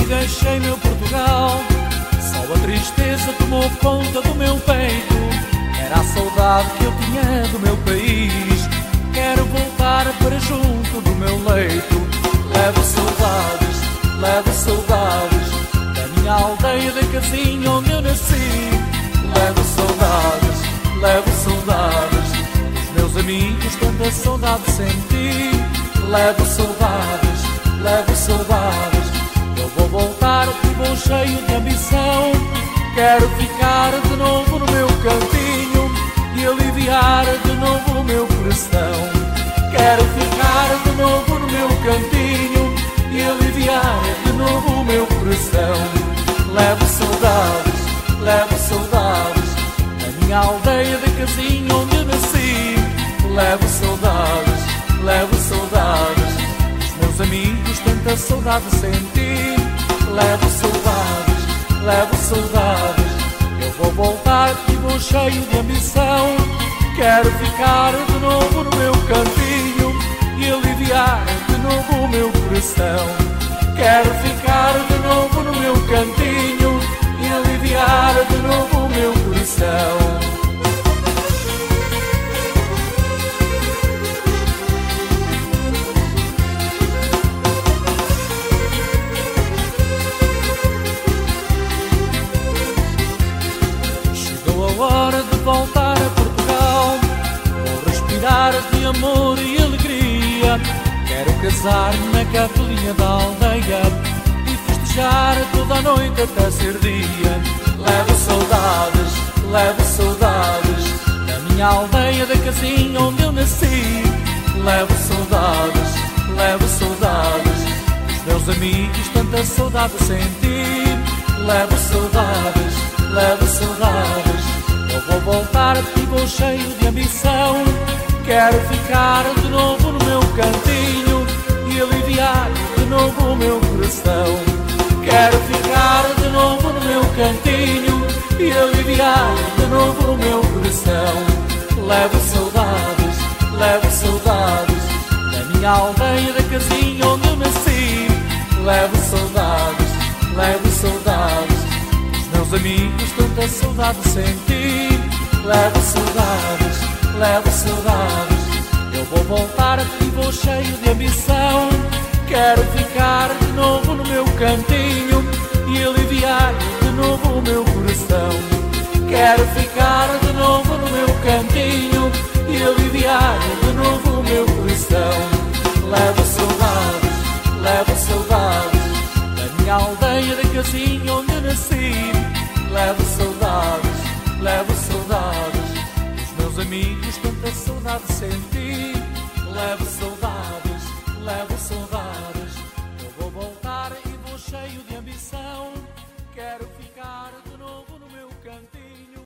deixei meu Portugal. Só a tristeza tomou conta do meu peito. Era a saudade que eu tinha do meu país. Quero voltar para junto do meu leito. Levo saudades da minha aldeia, da casinha onde eu nasci. Levo saudades dos meus amigos, tanta saudade senti. Levo saudades, eu vou voltar e vou cheio de ambição. Quero ficar de novo no meu cantinho e aliviar de novo o meu coração. Quero ficar de novo no meu cantinho e aliviar de novo o meu coração. Levo saudades da minha aldeia, da casinha onde eu nasci. Levo saudades dos meus amigos, tanta saudade senti. Levo saudades, eu vou voltar e vou cheio de ambição. Quero ficar de novo no meu cantinho e aliviar de novo o meu coração. Quero ficar de novo no meu cantinho e aliviar de novo o meu coração. A hora de voltar a Portugal, vou respirar de amor e alegria. Quero casar-me na capelinha da aldeia e festejar toda a noite até ser dia. Levo saudades da minha aldeia, da casinha onde eu nasci. Levo saudades dos meus amigos, tanta saudade senti. Levo saudades, eu vou voltar e vou cheio de ambição. Quero ficar de novo no meu cantinho e aliviar de novo o meu coração. Quero ficar de novo no meu cantinho e aliviar de novo o meu coração. Levo saudades da minha aldeia, da casinha onde eu nasci. Levo saudades dos meus amigos, tanta saudade senti. Levo saudades, eu vou voltar e vou cheio de ambição. Quero ficar de novo no meu cantinho e aliviar de novo o meu coração. Quero ficar de novo no meu cantinho e aliviar de novo o meu coração. Levo saudades da minha aldeia, da casinha onde eu nasci. Levo saudades dos meus amigos, tanta saudade senti. Levo saudades.